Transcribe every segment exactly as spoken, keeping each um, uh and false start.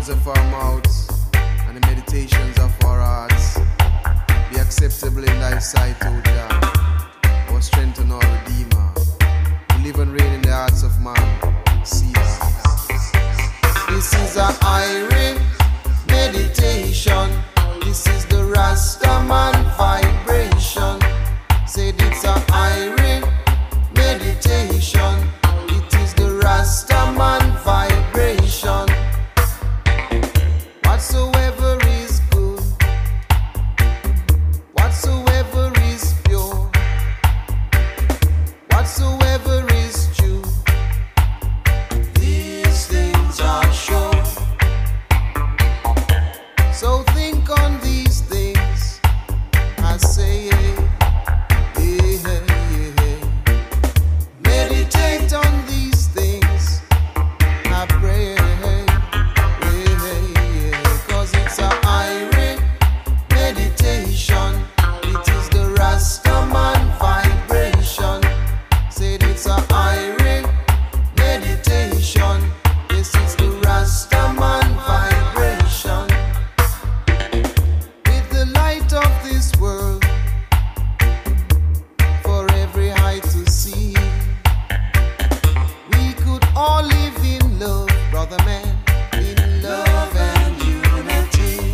words of our mouths and the meditations of our hearts be acceptable in thy sight, O God, our strength and our Redeemer. We live and reign in the hearts of man. See that. This is a Irie meditation. This is the Rastaman vibration. Say it's a Irie meditation. It is the Rastaman vibration. Whatsoever is good, whatsoever is pure, whatsoever is true, these things are sure. So think on these things, I say, yeah, yeah, yeah. Meditate on these things, I pray, yeah, yeah. Cause it's a Irie meditation. It is the Rastaman vibration. Said it's a Irie meditation. Yes, it's the Rastaman vibration. With the light of this world for every eye to see, we could all live in love, brother man, in love and unity.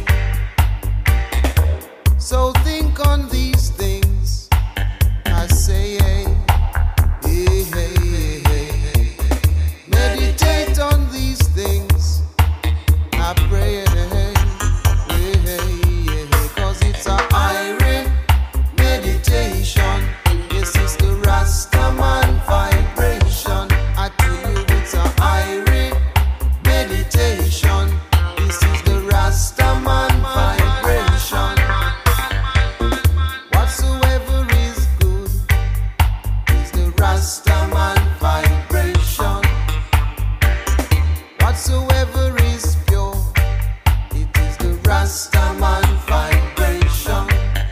So think on these things, I say, hey, hey, hey, hey, hey. Meditate on these things, I pray, hey, hey, hey, hey. Cause it's a Irie meditation. Yes, it's the Rastaman vibration. I tell you it's a Irie meditation. This is the Rastaman vibration. Whatsoever is good is the Rastaman vibration. Whatsoever is pure, it is the Rastaman vibration.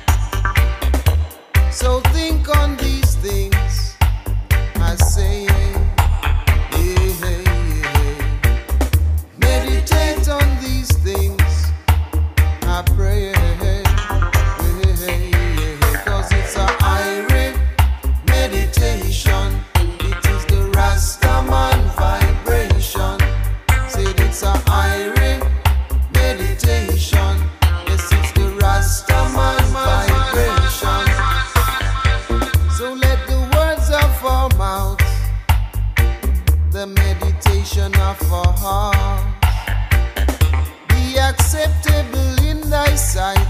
So think on these things, I say, yeah, yeah, yeah. Meditate on these things, I pray, yeah, yeah, yeah. Cause it's a Irie meditation. It is the Rastaman vibration. Said it's a Irie meditation. Yes, it's the Rastaman vibration. So let the words of our mouths, the meditation of our hearts, be acceptable in thy sight,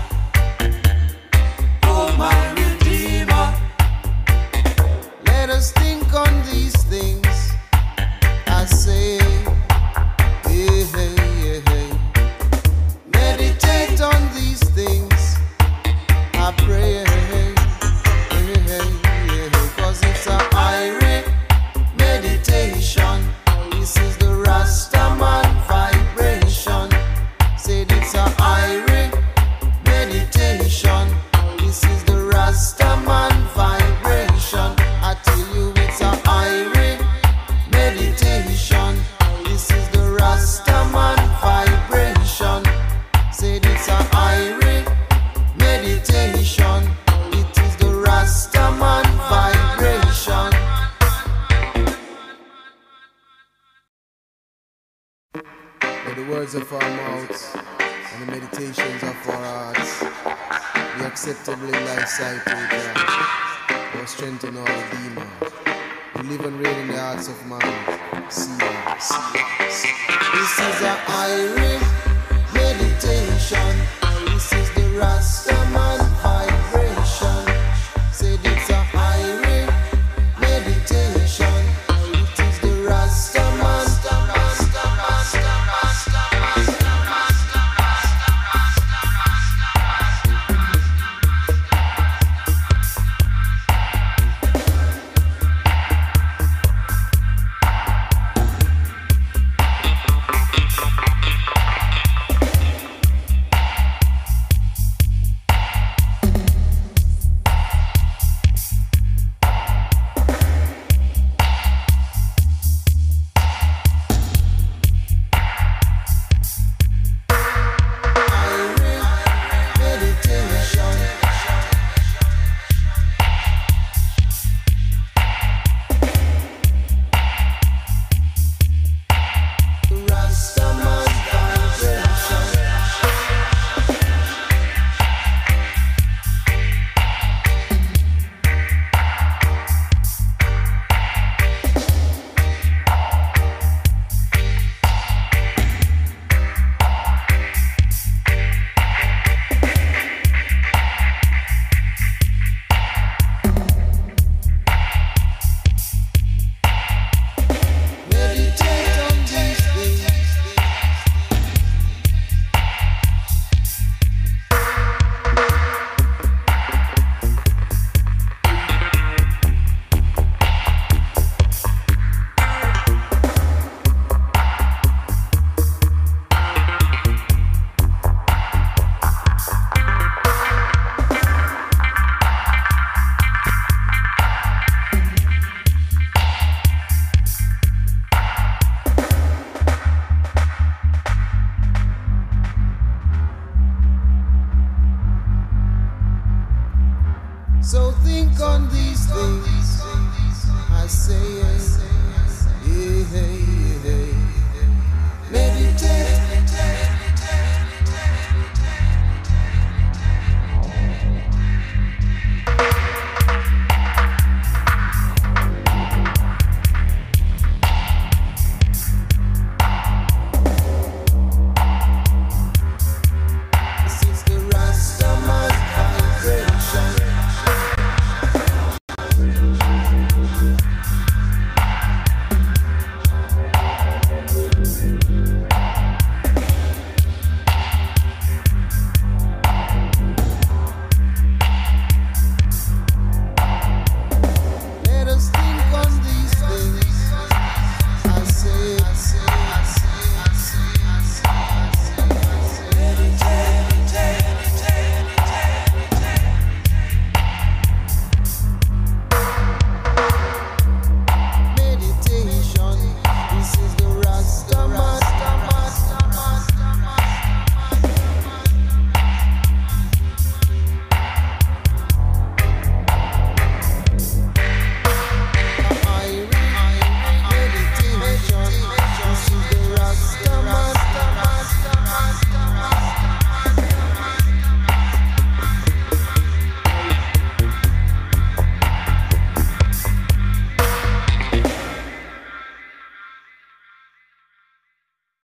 oh my Redeemer. Let us think on these things, I say, hey, hey, hey, hey. Meditate on these things, I pray, hey, hey, hey, hey. Cause it's a Irie meditation. This is the Rastaman vibration. Said it's a Irie meditation. This is the Rastaman vibration. I tell you it's a Irie meditation. This is the Rastaman vibration. Said it's a Irie meditation. It is the Rastaman vibration. By the words of our mouths and the meditations of our hearts be acceptable in thy sight, O God, our strength and our Redeemer. We live and reign in the hearts of man. See that, see that, see that. This is a Irie meditation. This is the Rast.